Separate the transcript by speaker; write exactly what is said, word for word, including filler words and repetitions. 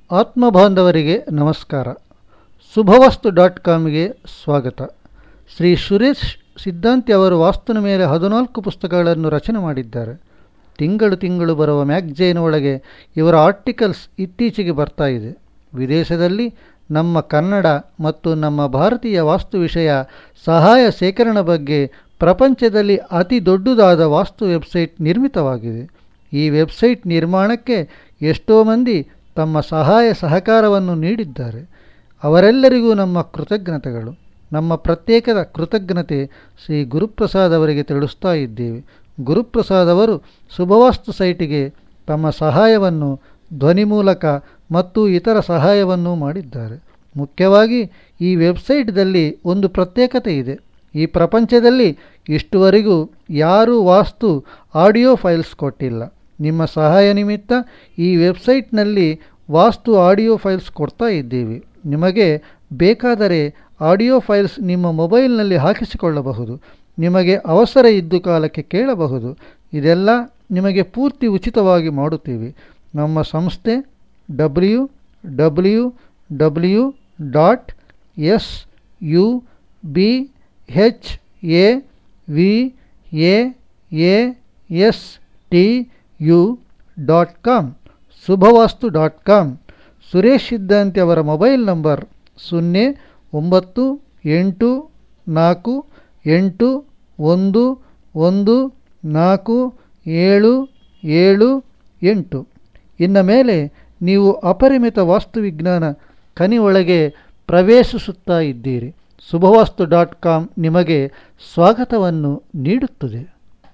Speaker 1: ಆತ್ಮಬಾಂಧವರಿಗೆ ನಮಸ್ಕಾರ. ಶುಭವಾಸ್ತು ಡಾಟ್ ಕಾಮ್ಗೆ ಸ್ವಾಗತ. ಶ್ರೀ ಸುರೇಶ್ ಸಿದ್ಧಾಂತಿ ಅವರು ವಾಸ್ತುನ ಮೇಲೆ ಹದಿನಾಲ್ಕು ಪುಸ್ತಕಗಳನ್ನು ರಚನೆ ಮಾಡಿದ್ದಾರೆ. ತಿಂಗಳು ತಿಂಗಳು ಬರುವ ಮ್ಯಾಗ್ಝೈನ್ ಒಳಗೆ ಇವರ ಆರ್ಟಿಕಲ್ಸ್ ಇತ್ತೀಚೆಗೆ ಬರ್ತಾ ಇದೆ. ವಿದೇಶದಲ್ಲಿ ನಮ್ಮ ಕನ್ನಡ ಮತ್ತು ನಮ್ಮ ಭಾರತೀಯ ವಾಸ್ತು ವಿಷಯ ಸಹಾಯ ಸೇಕರಣೆ ಬಗ್ಗೆ ಪ್ರಪಂಚದಲ್ಲಿ ಅತಿ ದೊಡ್ಡದಾದ ವಾಸ್ತು ವೆಬ್ಸೈಟ್ ನಿರ್ಮಿತವಾಗಿದೆ. ಈ ವೆಬ್ಸೈಟ್ ನಿರ್ಮಾಣಕ್ಕೆ ಎಷ್ಟೋ ಮಂದಿ ತಮ್ಮ ಸಹಾಯ ಸಹಕಾರವನ್ನು ನೀಡಿದ್ದಾರೆ. ಅವರೆಲ್ಲರಿಗೂ ನಮ್ಮ ಕೃತಜ್ಞತೆಗಳು. ನಮ್ಮ ಪ್ರತ್ಯೇಕದ ಕೃತಜ್ಞತೆ ಶ್ರೀ ಗುರುಪ್ರಸಾದ್ ಅವರಿಗೆ ತಿಳಿಸ್ತಾ ಇದ್ದೇವೆ. ಗುರುಪ್ರಸಾದ್ ಅವರು ಶುಭವಾಸ್ತು ಸೈಟಿಗೆ ತಮ್ಮ ಸಹಾಯವನ್ನು ಧ್ವನಿ ಮೂಲಕ ಮತ್ತು ಇತರ ಸಹಾಯವನ್ನು ಮಾಡಿದ್ದಾರೆ. ಮುಖ್ಯವಾಗಿ ಈ ವೆಬ್ಸೈಟ್ದಲ್ಲಿ ಒಂದು ಪ್ರತ್ಯೇಕತೆ ಇದೆ. ಈ ಪ್ರಪಂಚದಲ್ಲಿ ಇಷ್ಟುವರೆಗೂ ಯಾರೂ ವಾಸ್ತು ಆಡಿಯೋ ಫೈಲ್ಸ್ ಕೊಟ್ಟಿಲ್ಲ. ನಿಮ್ಮ ಸಹಾಯ ನಿಮಿತ್ತ ಈ ವೆಬ್ಸೈಟ್ನಲ್ಲಿ ವಾಸ್ತು ಆಡಿಯೋ ಫೈಲ್ಸ್ ಕೊಡ್ತಾ ಇದ್ದೀವಿ. ನಿಮಗೆ ಬೇಕಾದರೆ ಆಡಿಯೋ ಫೈಲ್ಸ್ ನಿಮ್ಮ ಮೊಬೈಲ್ನಲ್ಲಿ ಹಾಕಿಸಿಕೊಳ್ಳಬಹುದು. ನಿಮಗೆ ಅವಸರ ಇದ್ದು ಕಾಲಕ್ಕೆ ಕೇಳಬಹುದು. ಇದೆಲ್ಲ ನಿಮಗೆ ಪೂರ್ತಿ ಉಚಿತವಾಗಿ ಮಾಡುತ್ತೀವಿ. ನಮ್ಮ ಸಂಸ್ಥೆ W W W dot S U B H A V A A S T U dot com, Shubhavastu dot com. Suresh Siddhanti ಅವರ ಮೊಬೈಲ್ ನಂಬರ್ ಸೊನ್ನೆ ಒಂಬತ್ತು ಎಂಟು ನಾಲ್ಕು ಎಂಟು ಒಂದು ಒಂದು ನಾಲ್ಕು ಏಳು ಏಳು ಎಂಟು. ಇನ್ನು ಮೇಲೆ ನೀವು ಅಪರಿಮಿತ ವಾಸ್ತುವಿಜ್ಞಾನ ಕನಿ ಒಳಗೆ ಪ್ರವೇಶಿಸುತ್ತಾ ಇದ್ದೀರಿ. ಶುಭವಾಸ್ತು ಡಾಟ್ ಕಾಮ್ ನಿಮಗೆ ಸ್ವಾಗತವನ್ನು ನೀಡುತ್ತದೆ.